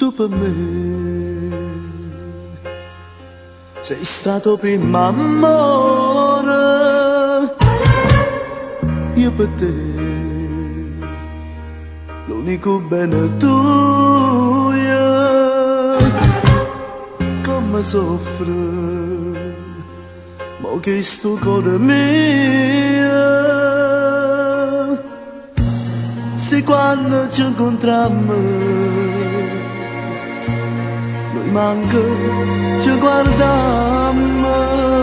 Tu per me sei stato prima amore, io per te l'unico bene tuo. Come soffre ma che sto cuore mio, se quando ci incontriamo noi manca ci guardiamo,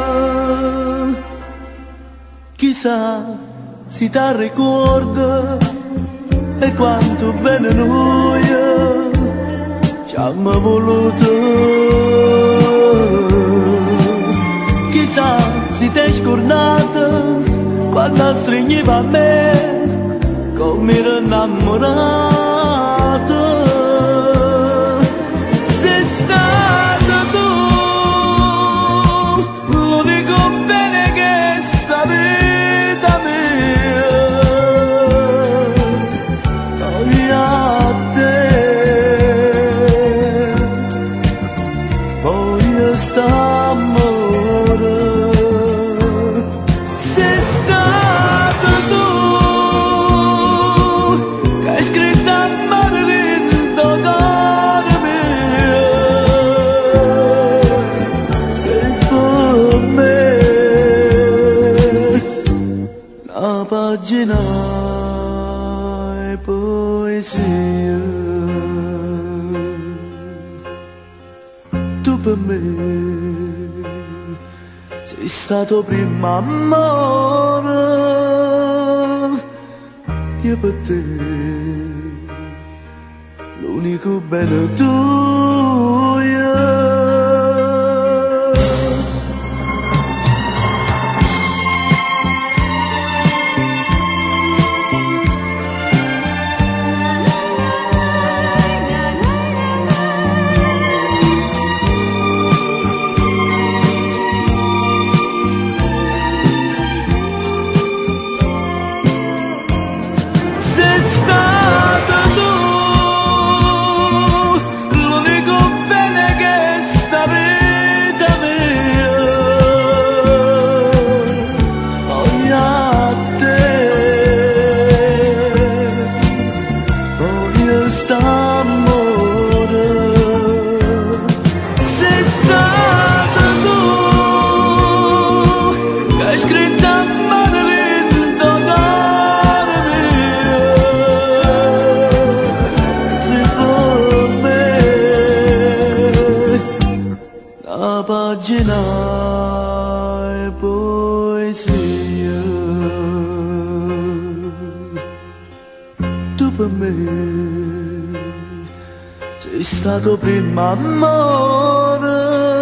chissà si ti ricorda e quanto bene noi ci abbiamo voluto, chissà si ti è scordata quando stringeva a me come ero innamorato. Sei stata tu l'unico bene che sta vita mia, voglio a te, voglio st'amore. Sei stata tu che hai scritto a mano dentro cuore mio, sei per me una pagina e poesia. Tu per me sei stato prima amore, io per te l'unico bene tuo. Sei stata tu l'unico bene che sta vita mia, voglio a te, voglio st'amore. Sei stata tu che hai scritto a mano dentro cuore mio, sei per me una pagina e poesia. Tu per me sei stato prima amore,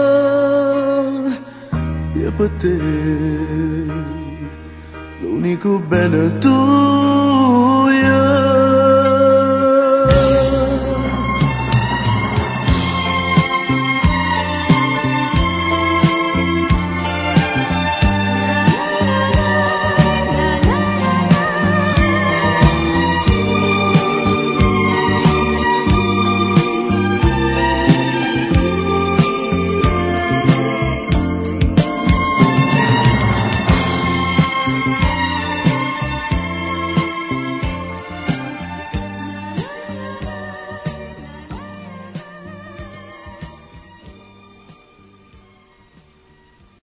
io per te l'unico bene tuo.